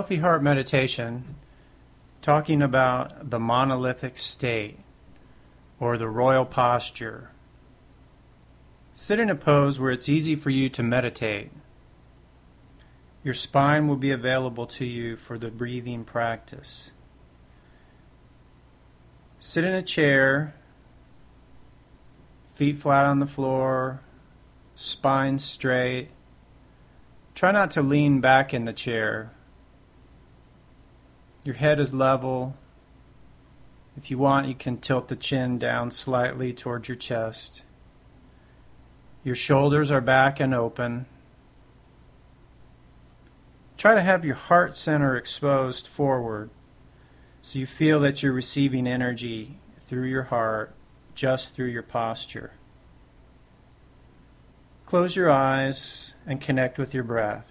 Healthy Heart Meditation, talking about the monolithic state or the royal posture. Sit in a pose where it's easy for you to meditate. Your spine will be available to you for the breathing practice. Sit in a chair, feet flat on the floor, spine straight. Try not to lean back in the chair. Your head is level. If you want, you can tilt the chin down slightly towards your chest. Your shoulders are back and open. Try to have your heart center exposed forward so you feel that you're receiving energy through your heart, just through your posture. Close your eyes and connect with your breath.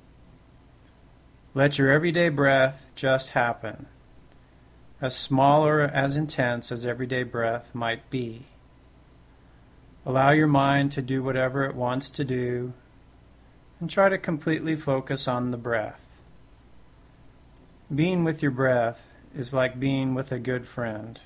Let your everyday breath just happen, as small or as intense as everyday breath might be. Allow your mind to do whatever it wants to do, and try to completely focus on the breath. Being with your breath is like being with a good friend.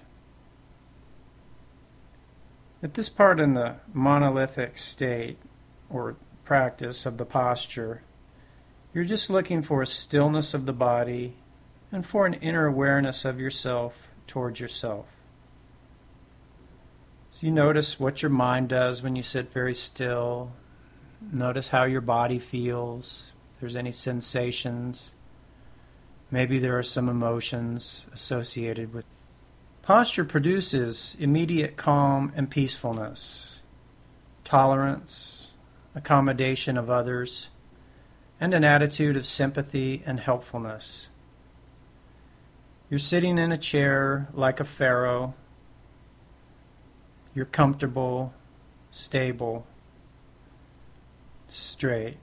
At this part in the monolithic state, or practice of the posture, you're just looking for a stillness of the body and for an inner awareness of yourself towards yourself. So you notice what your mind does when you sit very still. Notice how your body feels, if there's any sensations. Maybe there are some emotions associated with it. Posture produces immediate calm and peacefulness, tolerance, accommodation of others, and an attitude of sympathy and helpfulness. You're sitting in a chair like a pharaoh. You're comfortable, stable, straight.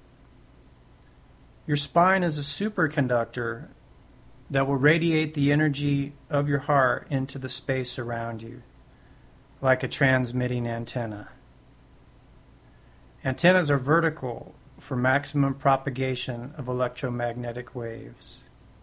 Your spine is a superconductor that will radiate the energy of your heart into the space around you, like a transmitting antenna. Antennas are vertical for maximum propagation of electromagnetic waves.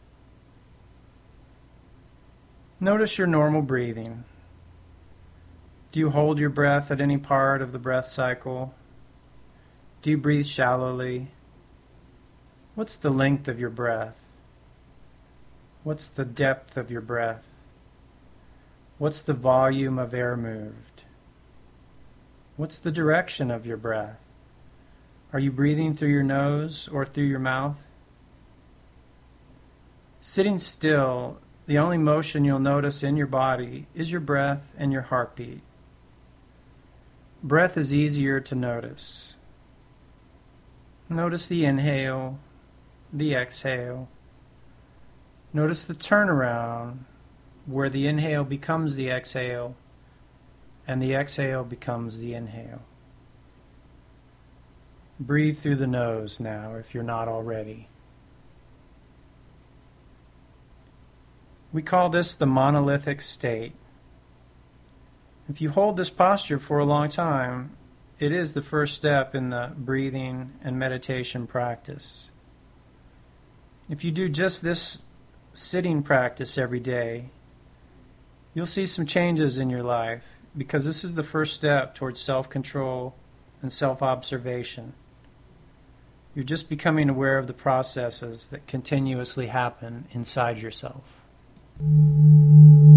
Notice your normal breathing. Do you hold your breath at any part of the breath cycle? Do you breathe shallowly? What's the length of your breath? What's the depth of your breath? What's the volume of air moved? What's the direction of your breath? Are you breathing through your nose or through your mouth? Sitting still, the only motion you'll notice in your body is your breath and your heartbeat. Breath is easier to notice. Notice the inhale, the exhale. Notice the turnaround where the inhale becomes the exhale and the exhale becomes the inhale. Breathe through the nose now if you're not already. We call this the monolithic state. If you hold this posture for a long time, it is the first step in the breathing and meditation practice. If you do just this sitting practice every day, you'll see some changes in your life because this is the first step towards self-control and self-observation. You're just becoming aware of the processes that continuously happen inside yourself.